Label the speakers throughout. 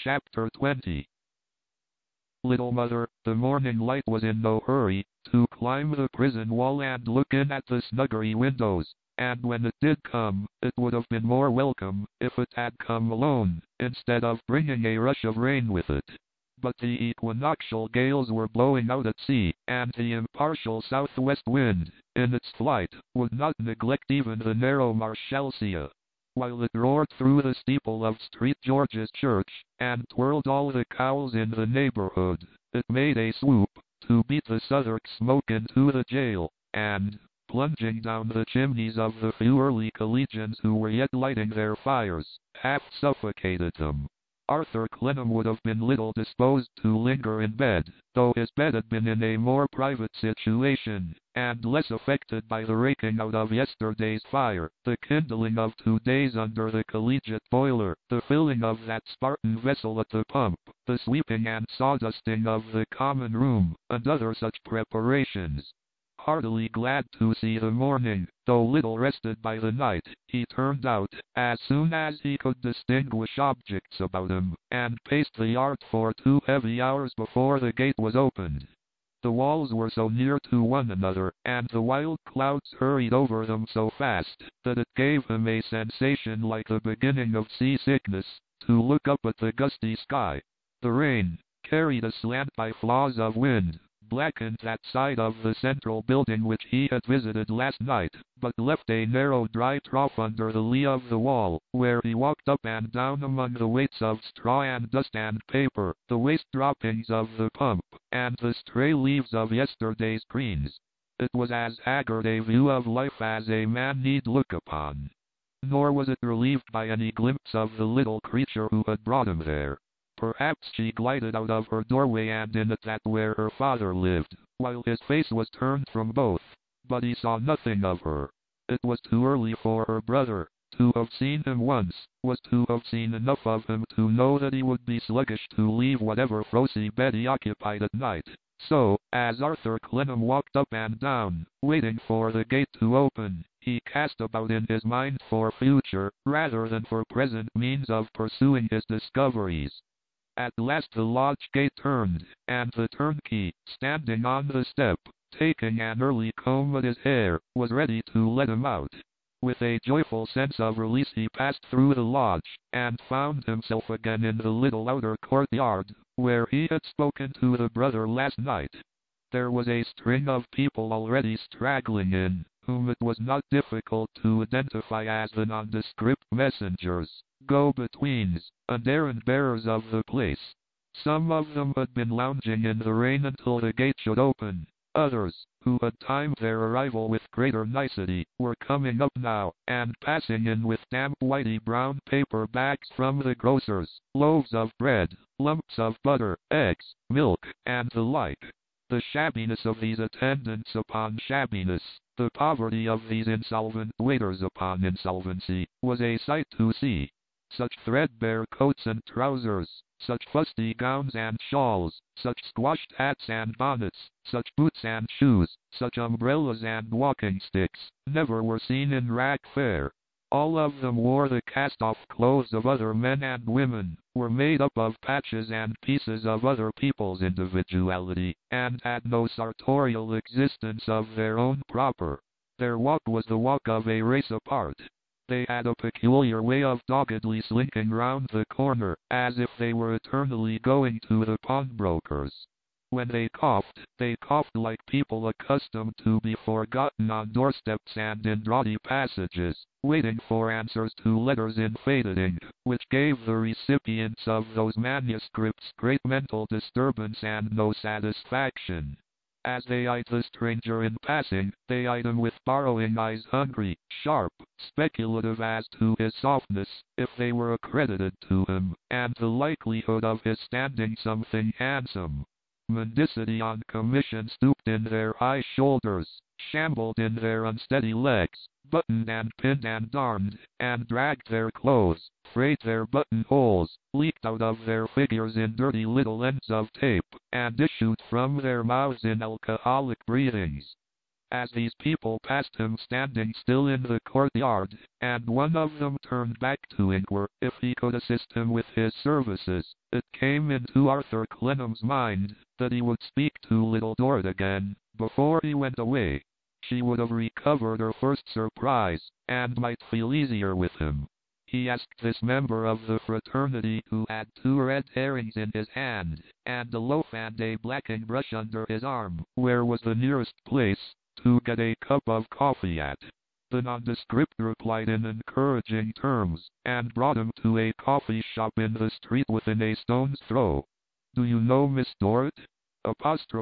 Speaker 1: Chapter 20. Little mother, the morning light was in no hurry to climb the prison wall and look in at the snuggery windows, and when it did come, it would have been more welcome if it had come alone, instead of bringing a rush of rain with it. But the equinoctial gales were blowing out at sea, and the impartial southwest wind, in its flight, would not neglect even the narrow Marshalsea. While it roared through the steeple of St. George's Church, and twirled all the cowls in the neighborhood, it made a swoop to beat the Southwark smoke into the jail, and, plunging down the chimneys of the few early collegians who were yet lighting their fires, half suffocated them. Arthur Clennam would have been little disposed to linger in bed, though his bed had been in a more private situation, and less affected by the raking out of yesterday's fire, the kindling of 2 days under the collegiate boiler, the filling of that Spartan vessel at the pump, the sweeping and sawdusting of the common room, and other such preparations. Heartily glad to see the morning, though little rested by the night, he turned out, as soon as he could distinguish objects about him, and paced the yard for 2 heavy hours before the gate was opened. The walls were so near to one another, and the wild clouds hurried over them so fast, that it gave him a sensation like the beginning of seasickness, to look up at the gusty sky. The rain, carried aslant by flaws of wind, blackened that side of the central building which he had visited last night, but left a narrow dry trough under the lee of the wall, where he walked up and down among the weights of straw and dust and paper, the waste droppings of the pump, and the stray leaves of yesterday's greens. It was as haggard a view of life as a man need look upon. Nor was it relieved by any glimpse of the little creature who had brought him there. Perhaps she glided out of her doorway and in at that where her father lived, while his face was turned from both, but he saw nothing of her. It was too early for her brother. To have seen him once, was to have seen enough of him to know that he would be sluggish to leave whatever frosty bed he occupied at night. So, as Arthur Clennam walked up and down, waiting for the gate to open, he cast about in his mind for future, rather than for present means of pursuing his discoveries. At last the lodge gate turned, and the turnkey, standing on the step, taking an early comb at his hair, was ready to let him out. With a joyful sense of release he passed through the lodge, and found himself again in the little outer courtyard, where he had spoken to the brother last night. There was a string of people already straggling in, whom it was not difficult to identify as the nondescript messengers, go-betweens, and errand-bearers of the place. Some of them had been lounging in the rain until the gate should open. Others, who had timed their arrival with greater nicety, were coming up now, and passing in with damp whitey brown paper bags from the grocers, loaves of bread, lumps of butter, eggs, milk, and the like. The shabbiness of these attendants upon shabbiness, the poverty of these insolvent waiters upon insolvency, was a sight to see. Such threadbare coats and trousers, such fusty gowns and shawls, such squashed hats and bonnets, such boots and shoes, such umbrellas and walking sticks, never were seen in Rag Fair. All of them wore the cast-off clothes of other men and women, were made up of patches and pieces of other people's individuality, and had no sartorial existence of their own proper. Their walk was the walk of a race apart. They had a peculiar way of doggedly slinking round the corner, as if they were eternally going to the pawnbroker's. When they coughed like people accustomed to be forgotten on doorsteps and in draughty passages, waiting for answers to letters in faded ink, which gave the recipients of those manuscripts great mental disturbance and no satisfaction. As they eyed the stranger in passing, they eyed him with borrowing eyes, hungry, sharp, speculative as to his softness, if they were accredited to him, and the likelihood of his standing something handsome. Mendicity on commission stooped in their high shoulders, shambled in their unsteady legs, buttoned and pinned and darned, and dragged their clothes, frayed their buttonholes, leaked out of their figures in dirty little ends of tape, and issued from their mouths in alcoholic breathings. as these people passed him standing still in the courtyard, and one of them turned back to inquire if he could assist him with his services, it came into Arthur Clennam's mind that he would speak to Little Dorrit again before he went away. She would have recovered her first surprise, and might feel easier with him. He asked this member of the fraternity, who had 2 red herrings in his hand, and a loaf and a blacking brush under his arm, where was the nearest place to get a cup of coffee at. The nondescript replied in encouraging terms, and brought him to a coffee shop in the street within a stone's throw. "Do you know Miss Dorrit?" asked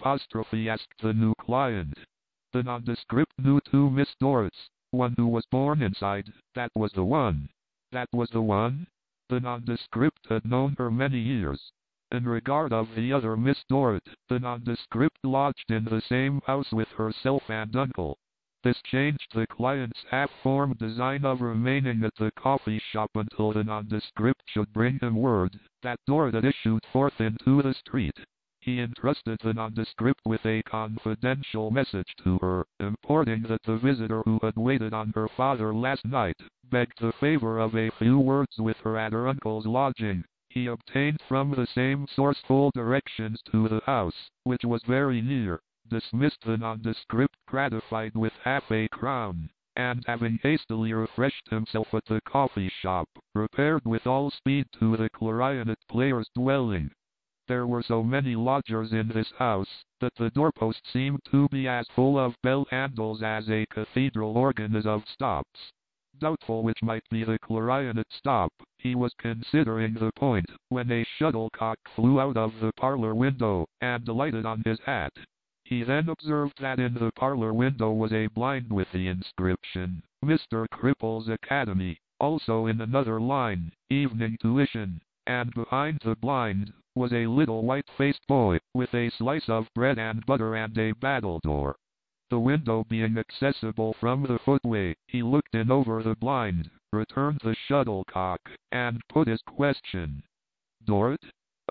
Speaker 1: the new client. The nondescript knew 2 Miss Dorrits, one who was born inside, that was the one. That was the one? The nondescript had known her many years. In regard of the other Miss Dorrit, the nondescript lodged in the same house with herself and uncle. This changed the client's half-formed design of remaining at the coffee shop until the nondescript should bring him word that Dorrit had issued forth into the street. He entrusted the nondescript with a confidential message to her, importing that the visitor who had waited on her father last night begged the favor of a few words with her at her uncle's lodging. He obtained from the same source full directions to the house, which was very near, dismissed the nondescript gratified with half a crown, and having hastily refreshed himself at the coffee shop, repaired with all speed to the clarionet player's dwelling. There were so many lodgers in this house, that the doorpost seemed to be as full of bell handles as a cathedral organ is of stops. Doubtful which might be the clarionet stop, he was considering the point, when a shuttlecock flew out of the parlor window, and alighted on his hat. He then observed that in the parlor window was a blind with the inscription, "Mr. Cripple's Academy," also in another line, "Evening Tuition," and behind the blind was a little white-faced boy, with a slice of bread and butter and a battledore. The window being accessible from the footway, he looked in over the blind, returned the shuttlecock, and put his question. "Dorrit?"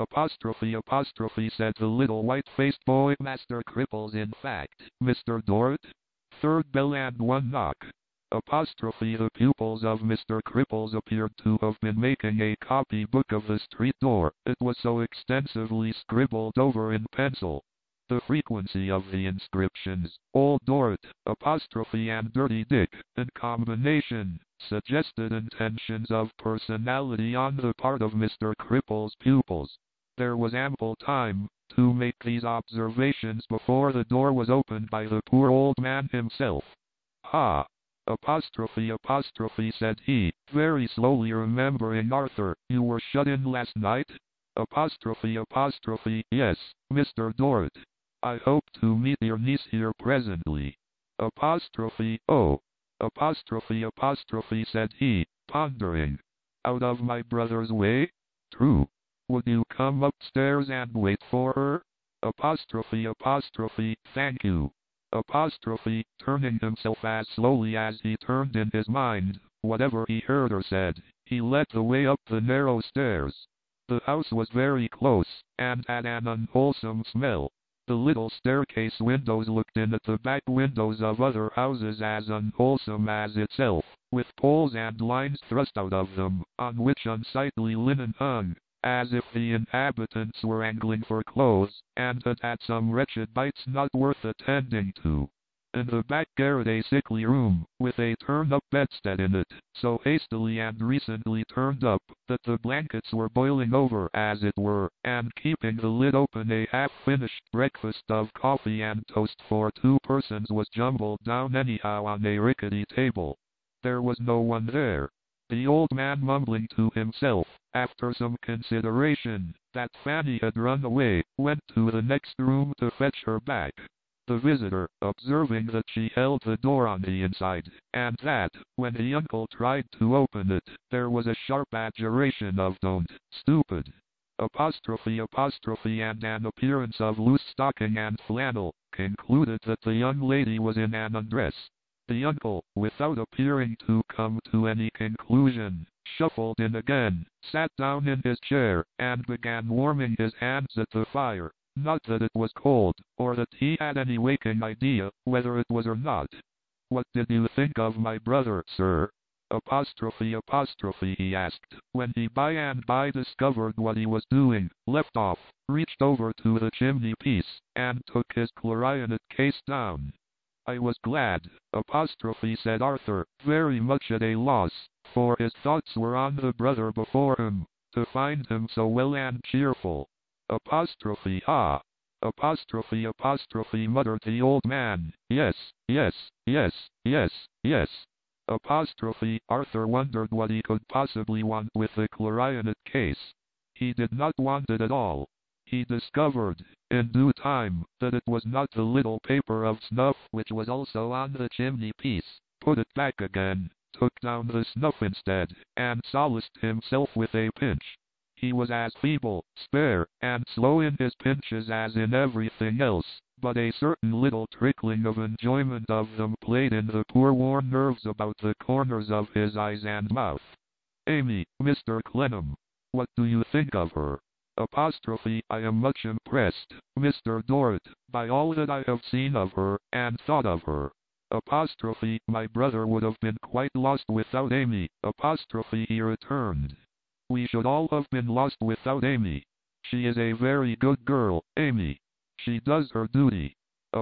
Speaker 1: said the little white-faced boy. "Master Cripples, in fact, Mr. Dorrit?" Third bell and 1 knock. The pupils of Mr. Cripples appeared to have been making a copy book of the street door, it was so extensively scribbled over in pencil. The frequency of the inscriptions, Old Dorrit, and Dirty Dick, in combination, suggested intentions of personality on the part of Mr. Cripples' pupils. There was ample time to make these observations before the door was opened by the poor old man himself. "Ha! Said he, very slowly remembering Arthur, you were shut in last night?" "Yes, Mr. Dorrit. I hope to meet your niece here presently." "Oh." Said he, pondering. "Out of my brother's way? True. Would you come upstairs and wait for her?" "Thank you." Turning himself as slowly as he turned in his mind whatever he heard or said, he led the way up the narrow stairs. The house was very close, and had an unwholesome smell. The little staircase windows looked in at the back windows of other houses as unwholesome as itself, with poles and lines thrust out of them, on which unsightly linen hung, as if the inhabitants were angling for clothes, and had had some wretched bites not worth attending to. In the back garret a sickly room, with a turned-up bedstead in it, so hastily and recently turned up, that the blankets were boiling over as it were, and keeping the lid open a half-finished breakfast of coffee and toast for 2 persons was jumbled down anyhow on a rickety table. There was no one there. The old man mumbling to himself, after some consideration, that Fanny had run away, went to the next room to fetch her back. The visitor, observing that she held the door on the inside, and that, when the uncle tried to open it, there was a sharp adjuration of "Don't, stupid!" And an appearance of loose stocking and flannel, concluded that the young lady was in an undress. The uncle, without appearing to come to any conclusion, shuffled in again, sat down in his chair, and began warming his hands at the fire. Not that it was cold, or that he had any waking idea whether it was or not. "What did you think of my brother, sir?" Apostrophe, he asked, when he by and by discovered what he was doing, left off, reached over to the chimney piece, and took his clarionet case down. "I was glad," said Arthur, very much at a loss, for his thoughts were on the brother before him, "to find him so well and cheerful." Ah! Muttered the old man. Yes. Arthur wondered what he could possibly want with the clarionet case. He did not want it at all. He discovered, in due time, that it was not the little paper of snuff which was also on the chimney piece, put it back again, took down the snuff instead, and solaced himself with a pinch. He was as feeble, spare, and slow in his pinches as in everything else, but a certain little trickling of enjoyment of them played in the poor worn nerves about the corners of his eyes and mouth. "Amy, Mr. Clennam. What do you think of her?" "I am much impressed, Mr. Dorrit, by all that I have seen of her, and thought of her." "My brother would have been quite lost without Amy," he returned. "We should all have been lost without Amy. She is a very good girl, Amy. She does her duty."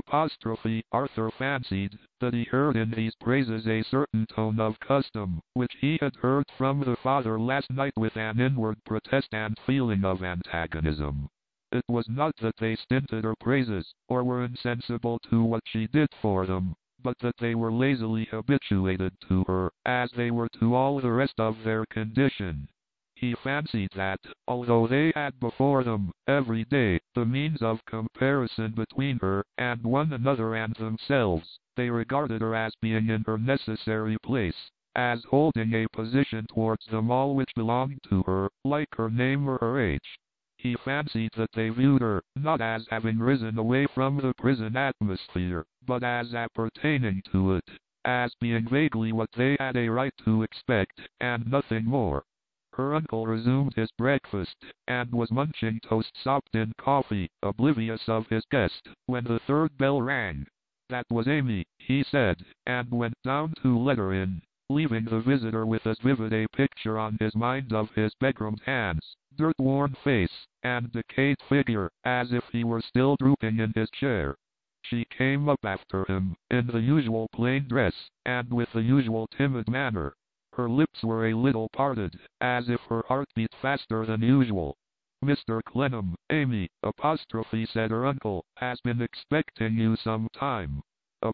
Speaker 1: Arthur fancied that he heard in these praises a certain tone of custom, which he had heard from the father last night with an inward protest and feeling of antagonism. It was not that they stinted her praises, or were insensible to what she did for them, but that they were lazily habituated to her, as they were to all the rest of their condition. He fancied that, although they had before them, every day, the means of comparison between her and one another and themselves, they regarded her as being in her necessary place, as holding a position towards them all which belonged to her, like her name or her age. He fancied that they viewed her, not as having risen away from the prison atmosphere, but as appertaining to it, as being vaguely what they had a right to expect, and nothing more. Her uncle resumed his breakfast, and was munching toast sopped in coffee, oblivious of his guest, when the third bell rang. That was Amy, he said, and went down to let her in, leaving the visitor with as vivid a picture on his mind of his begrimed hands, dirt-worn face, and decayed figure, as if he were still drooping in his chair. She came up after him, in the usual plain dress, and with the usual timid manner. Her lips were a little parted, as if her heart beat faster than usual. "Mr. Clennam, Amy, said her uncle, has been expecting you some time.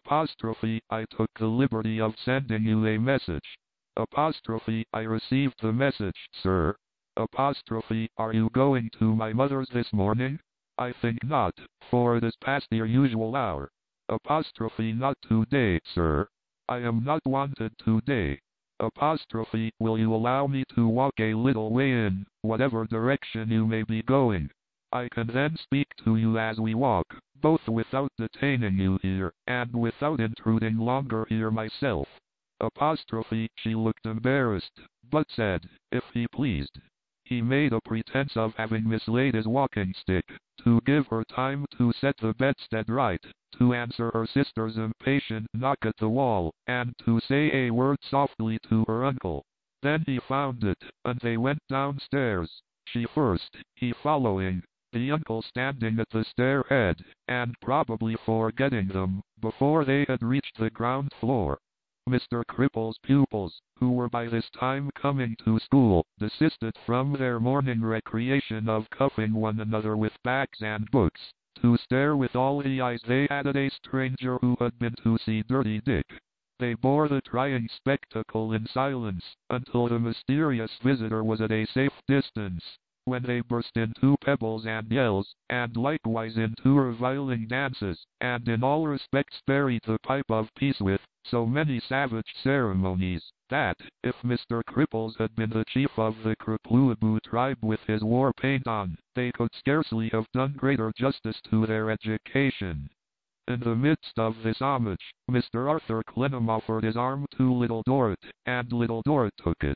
Speaker 1: I took the liberty of sending you a message. I received the message, sir. Are you going to my mother's this morning? I think not, for it is past your usual hour. Not today, sir. I am not wanted today. Will you allow me to walk a little way in, whatever direction you may be going? I can then speak to you as we walk, both without detaining you here, and without intruding longer here myself." She looked embarrassed, but said, if he pleased. He made a pretense of having mislaid his walking stick, to give her time to set the bedstead right, to answer her sister's impatient knock at the wall, and to say a word softly to her uncle. Then he found it, and they went downstairs, she first, he following, the uncle standing at the stair-head, and probably forgetting them, before they had reached the ground floor. Mr. Cripple's pupils, who were by this time coming to school, desisted from their morning recreation of cuffing one another with bags and books, to stare with all the eyes they had at a stranger who had been to see Dirty Dick. They bore the trying spectacle in silence, until the mysterious visitor was at a safe distance, when they burst into pebbles and yells, and likewise into reviling dances, and in all respects buried the pipe of peace with so many savage ceremonies, that, if Mr. Cripples had been the chief of the Kripluabu tribe with his war paint on, they could scarcely have done greater justice to their education. In the midst of this homage, Mr. Arthur Clennam offered his arm to Little Dorrit, and Little Dorrit took it.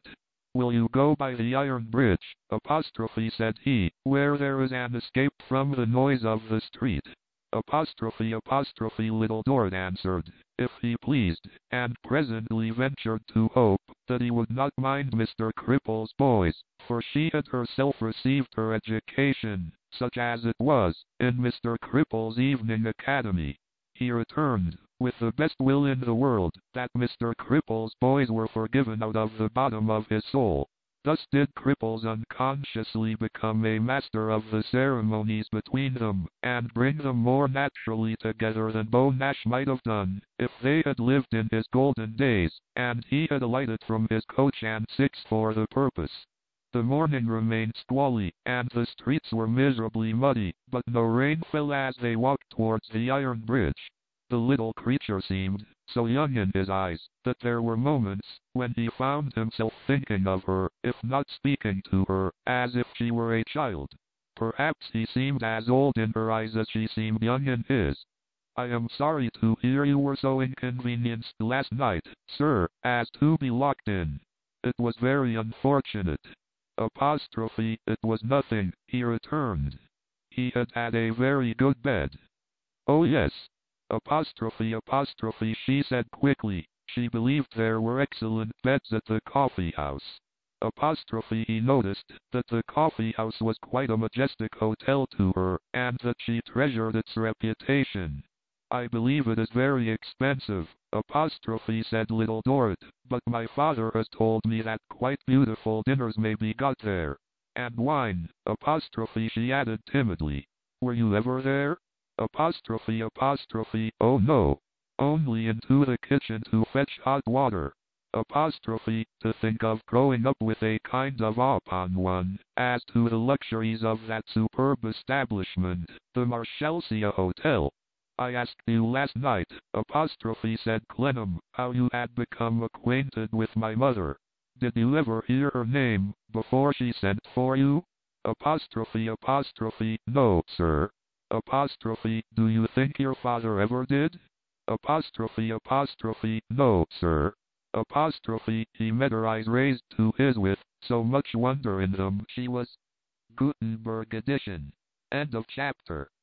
Speaker 1: Will you go by the iron bridge, apostrophe, said he, where there is an escape from the noise of the street? Apostrophe, apostrophe, Little Dorrit answered, if he pleased, and presently ventured to hope that he would not mind Mr. Cripple's boys, for she had herself received her education, such as it was, in Mr. Cripple's evening academy. He returned, with the best will in the world, that Mr. Cripple's boys were forgiven out of the bottom of his soul. Thus did Cripples unconsciously become a master of the ceremonies between them, and bring them more naturally together than Beau Nash might have done, if they had lived in his golden days, and he had alighted from his coach and six for the purpose. The morning remained squally, and the streets were miserably muddy, but no rain fell as they walked towards the iron bridge. The little creature seemed so young in his eyes, that there were moments when he found himself thinking of her, if not speaking to her, as if she were a child. Perhaps he seemed as old in her eyes as she seemed young in his. I am sorry to hear you were so inconvenienced last night, sir, as to be locked in. It was very unfortunate. Apostrophe, it was nothing, he returned. He had had a very good bed. Oh yes. Apostrophe, apostrophe, she said quickly. She believed there were excellent beds at the coffee house. Apostrophe, he noticed that the coffee house was quite a majestic hotel to her, and that she treasured its reputation. I believe it is very expensive, apostrophe, said Little Dorrit, but my father has told me that quite beautiful dinners may be got there. And wine, apostrophe, she added timidly. Were you ever there? Apostrophe, apostrophe, oh no. Only into the kitchen to fetch hot water. Apostrophe, to think of growing up with a kind of awe upon one, as to the luxuries of that superb establishment, the Marshalsea Hotel. I asked you last night, apostrophe, said Clennam, how you had become acquainted with my mother. Did you ever hear her name, before she sent for you? Apostrophe, apostrophe, no, sir. Apostrophe, do you think your father ever did? Apostrophe, apostrophe, no, sir. Apostrophe, he met her eyes raised to his with so much wonder in them she was. Gutenberg edition. End of chapter.